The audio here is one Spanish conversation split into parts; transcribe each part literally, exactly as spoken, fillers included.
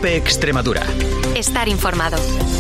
COPE Extremadura. Estar informado.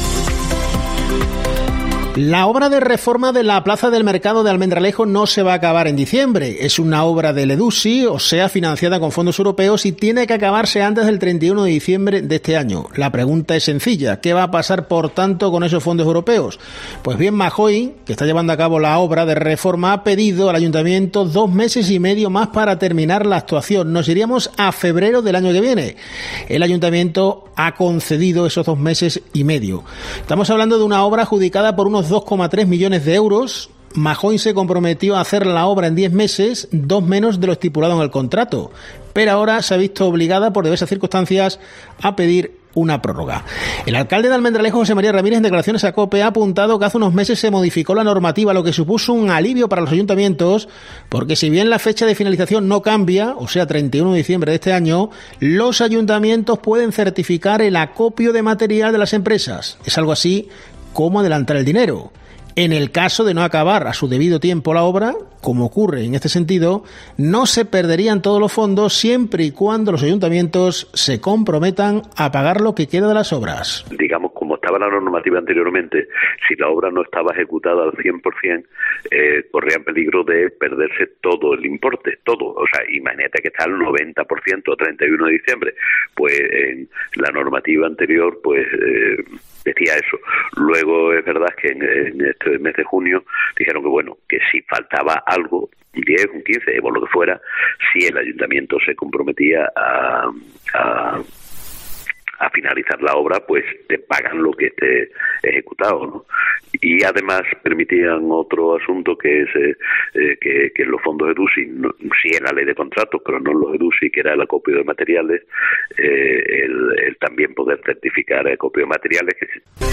La obra de reforma de la Plaza del Mercado de Almendralejo no se va a acabar en diciembre. Es una obra del EDUSI, o sea, financiada con fondos europeos, y tiene que acabarse antes del treinta y uno de diciembre de este año. La pregunta es sencilla. ¿Qué va a pasar, por tanto, con esos fondos europeos? Pues bien, Majoy, que está llevando a cabo la obra de reforma, ha pedido al ayuntamiento dos meses y medio más para terminar la actuación. Nos iríamos a febrero del año que viene. El ayuntamiento ha concedido esos dos meses y medio. Estamos hablando de una obra adjudicada por unos dos coma tres millones de euros. Majoy se comprometió a hacer la obra en diez meses, dos menos de lo estipulado en el contrato, pero ahora se ha visto obligada por diversas circunstancias a pedir una prórroga. El alcalde de Almendralejo, José María Ramírez, en declaraciones a COPE, ha apuntado que hace unos meses se modificó la normativa, lo que supuso un alivio para los ayuntamientos, porque si bien la fecha de finalización no cambia, o sea, treinta y uno de diciembre de este año, los ayuntamientos pueden certificar el acopio de material de las empresas. Es algo así como adelantar el dinero. En el caso de no acabar a su debido tiempo la obra, como ocurre en este sentido, no se perderían todos los fondos siempre y cuando los ayuntamientos se comprometan a pagar lo que queda de las obras. Digamos, como estaba la normativa anteriormente, si la obra no estaba ejecutada al cien por ciento, eh, corría en peligro de perderse todo el importe, todo. O sea, imagínate que está al noventa por ciento a treinta y uno de diciembre. Pues en la normativa anterior, pues eh, decía eso. Luego es verdad que en, en este mes de junio dijeron que bueno, que si faltaba algo, un diez, un quince, o lo que fuera, si el ayuntamiento se comprometía a, a a finalizar la obra, pues te pagan lo que esté ejecutado, ¿no? Y además permitían otro asunto que es eh, eh, que, que en los fondos EDUSI, no, sí en la ley de contratos, pero no en los EDUSI, que era el acopio de materiales, eh, el, el también poder certificar el acopio de materiales. Que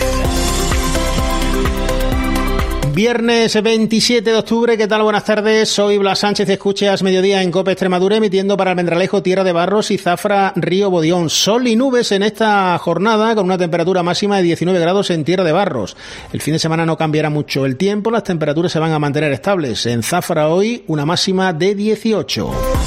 Viernes veintisiete de octubre, ¿qué tal? Buenas tardes, soy Blas Sánchez, escuchas Mediodía en COPE Extremadura, emitiendo para Almendralejo, Tierra de Barros y Zafra, Río Bodión. Sol y nubes en esta jornada, con una temperatura máxima de diecinueve grados en Tierra de Barros. El fin de semana no cambiará mucho el tiempo, las temperaturas se van a mantener estables. En Zafra hoy, una máxima de dieciocho.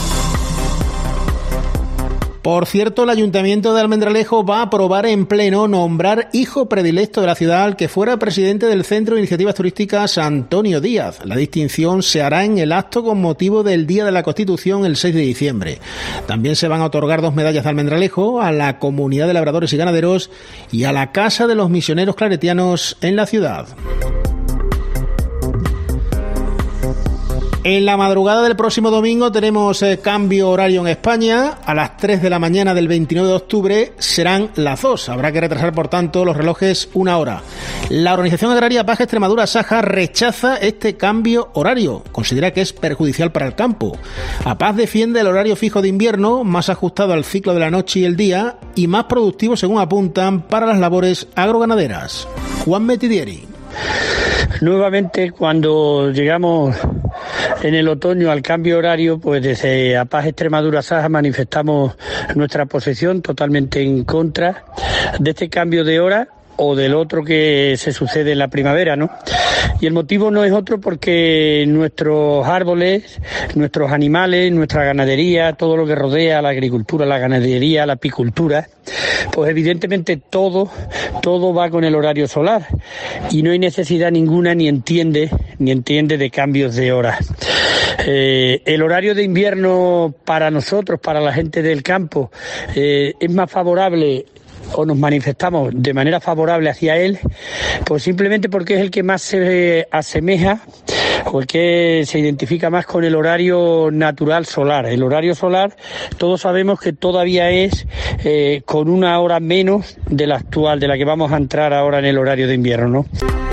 Por cierto, el Ayuntamiento de Almendralejo va a aprobar en pleno nombrar hijo predilecto de la ciudad al que fuera presidente del Centro de Iniciativas Turísticas, Antonio Díaz. La distinción se hará en el acto con motivo del Día de la Constitución, el seis de diciembre. También se van a otorgar dos medallas de Almendralejo a la Comunidad de Labradores y Ganaderos y a la Casa de los Misioneros Claretianos en la ciudad. En la madrugada del próximo domingo tenemos eh, cambio horario en España. A las tres de la mañana del veintinueve de octubre serán las dos. Habrá que retrasar, por tanto, los relojes una hora. La Organización Agraria Paja Extremadura Saja rechaza este cambio horario. Considera que es perjudicial para el campo. APAZ defiende el horario fijo de invierno, más ajustado al ciclo de la noche y el día, y más productivo, según apuntan, para las labores agroganaderas. Juan Metidieri. Nuevamente, cuando llegamos en el otoño al cambio horario, pues desde APAZ Extremadura Saja manifestamos nuestra posición totalmente en contra de este cambio de hora o del otro que se sucede en la primavera, ¿no? Y el motivo no es otro porque nuestros árboles, nuestros animales, nuestra ganadería, todo lo que rodea a la agricultura, la ganadería, la apicultura, pues evidentemente todo, todo va con el horario solar y no hay necesidad ninguna ni entiende, ni entiende de cambios de hora. Eh, el horario de invierno para nosotros, para la gente del campo, eh, es más favorable o nos manifestamos de manera favorable hacia él, pues simplemente porque es el que más se asemeja o el que se identifica más con el horario natural solar. El horario solar, todos sabemos que todavía es eh, con una hora menos de la actual, de la que vamos a entrar ahora en el horario de invierno, ¿no?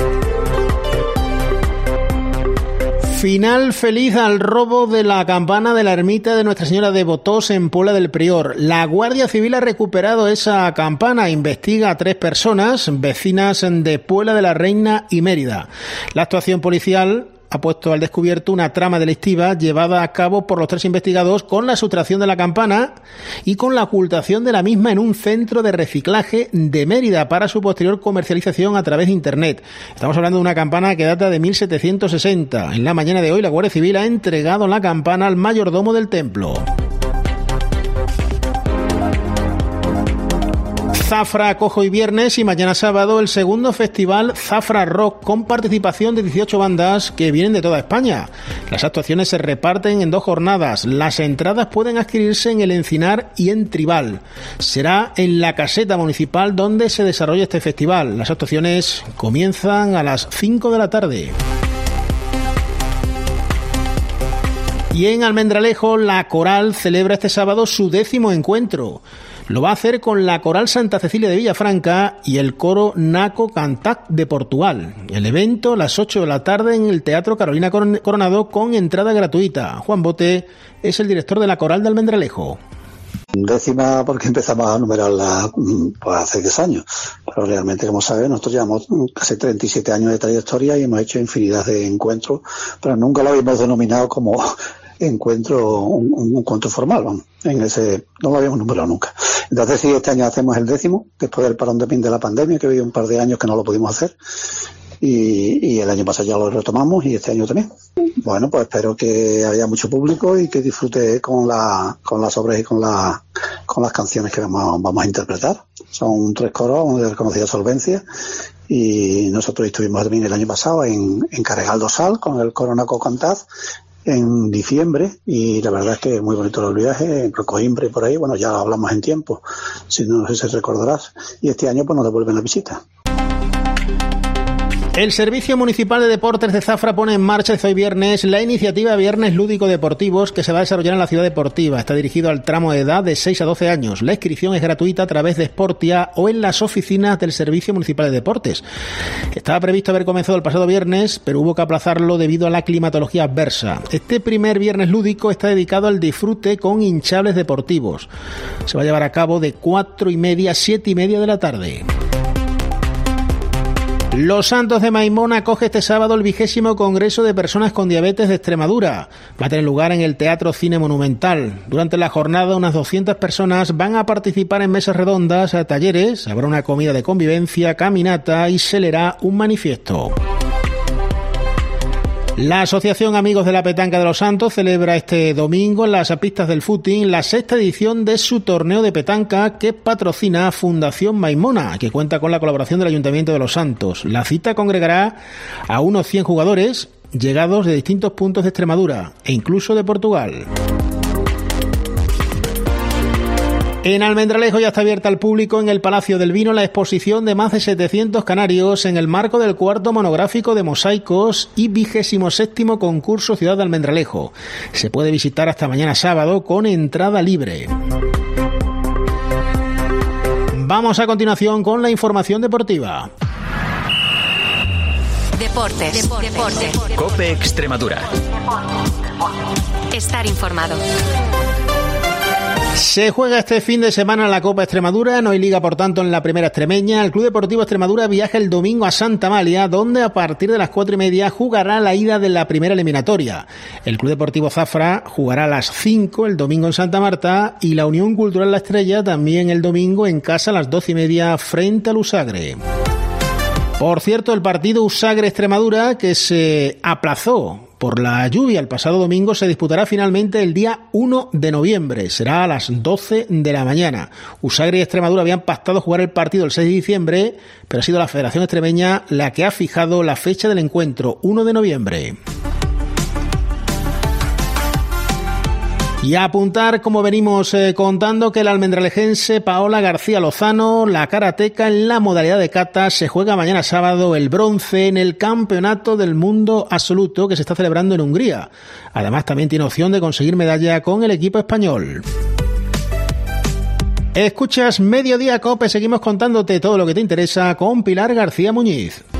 Final feliz al robo de la campana de la ermita de Nuestra Señora de Botós en Puebla del Prior. La Guardia Civil ha recuperado esa campana, investiga a tres personas, vecinas de Puebla de la Reina y Mérida. La actuación policial ha puesto al descubierto una trama delictiva llevada a cabo por los tres investigados con la sustracción de la campana y con la ocultación de la misma en un centro de reciclaje de Mérida para su posterior comercialización a través de Internet. Estamos hablando de una campana que data de mil setecientos sesenta. En la mañana de hoy, la Guardia Civil ha entregado la campana al mayordomo del templo. Zafra acoge hoy viernes y mañana sábado el segundo festival Zafra Rock, con participación de dieciocho bandas que vienen de toda España. Las actuaciones se reparten en dos jornadas. Las entradas pueden adquirirse en El Encinar y en Tribal. Será en la caseta municipal donde se desarrolla este festival. Las actuaciones comienzan a las cinco de la tarde. Y en Almendralejo, la Coral celebra este sábado su décimo encuentro. Lo va a hacer con la Coral Santa Cecilia de Villafranca y el coro Naco Cantac de Portugal. El evento a las ocho de la tarde en el Teatro Carolina Coronado, con entrada gratuita. Juan Bote es el director de la Coral de Almendralejo. Décima porque empezamos a numerarla pues, hace diez años, pero realmente, como sabes, nosotros llevamos casi treinta y siete años de trayectoria y hemos hecho infinidad de encuentros, pero nunca lo habíamos denominado como encuentro, un, un encuentro formal, vamos, en ese, no lo habíamos numerado nunca. Entonces sí, este año hacemos el décimo, después del parón de de la pandemia, que había un par de años que no lo pudimos hacer, y, y el año pasado ya lo retomamos y este año también. Bueno, pues espero que haya mucho público y que disfrute con la, con las obras y con la, con las canciones que vamos, vamos a interpretar. Son tres coros de reconocida solvencia, y nosotros estuvimos también el año pasado en, en Carregal do Sal con el coro Naco Cantaz en diciembre, y la verdad es que es muy bonito el viaje, en Coimbra y por ahí, bueno, ya hablamos en tiempo, si no, no sé si recordarás, y este año pues nos devuelven la visita. El Servicio Municipal de Deportes de Zafra pone en marcha desde hoy viernes la iniciativa Viernes Lúdico Deportivos, que se va a desarrollar en la ciudad deportiva. Está dirigido al tramo de edad de seis a doce años. La inscripción es gratuita a través de Sportia o en las oficinas del Servicio Municipal de Deportes. Estaba previsto haber comenzado el pasado viernes, pero hubo que aplazarlo debido a la climatología adversa. Este primer Viernes Lúdico está dedicado al disfrute con hinchables deportivos. Se va a llevar a cabo de cuatro y media a siete y media de la tarde. Los Santos de Maimón acoge este sábado el vigésimo Congreso de Personas con Diabetes de Extremadura. Va a tener lugar en el Teatro Cine Monumental. Durante la jornada, unas doscientas personas van a participar en mesas redondas, a talleres, habrá una comida de convivencia, caminata y se leerá un manifiesto. La Asociación Amigos de la Petanca de los Santos celebra este domingo en las pistas del footing la sexta edición de su torneo de petanca que patrocina Fundación Maimona, que cuenta con la colaboración del Ayuntamiento de los Santos. La cita congregará a unos cien jugadores llegados de distintos puntos de Extremadura e incluso de Portugal. En Almendralejo ya está abierta al público en el Palacio del Vino la exposición de más de setecientos canarios en el marco del cuarto monográfico de mosaicos y vigésimo séptimo concurso Ciudad de Almendralejo. Se puede visitar hasta mañana sábado con entrada libre. Vamos a continuación con la información deportiva. Deportes. Deportes. Deportes. COPE Extremadura. Estar informado. Se juega este fin de semana la Copa Extremadura, no hay liga por tanto en la primera extremeña. El Club Deportivo Extremadura viaja el domingo a Santa Amalia, donde a partir de las cuatro y media jugará la ida de la primera eliminatoria. El Club Deportivo Zafra jugará a las cinco el domingo en Santa Marta y la Unión Cultural La Estrella también el domingo en casa a las doce y media frente al Usagre. Por cierto, el partido Usagre-Extremadura, que se aplazó por la lluvia el pasado domingo, se disputará finalmente el día uno de noviembre. Será a las doce de la mañana. Usagre y Extremadura habían pactado jugar el partido el seis de diciembre, pero ha sido la Federación Extremeña la que ha fijado la fecha del encuentro, uno de noviembre. Y a apuntar, como venimos eh, contando, que el almendralejense Paola García Lozano, la karateca en la modalidad de kata, se juega mañana sábado el bronce en el Campeonato del Mundo Absoluto que se está celebrando en Hungría. Además, también tiene opción de conseguir medalla con el equipo español. Escuchas Mediodía COPE, seguimos contándote todo lo que te interesa con Pilar García Muñiz.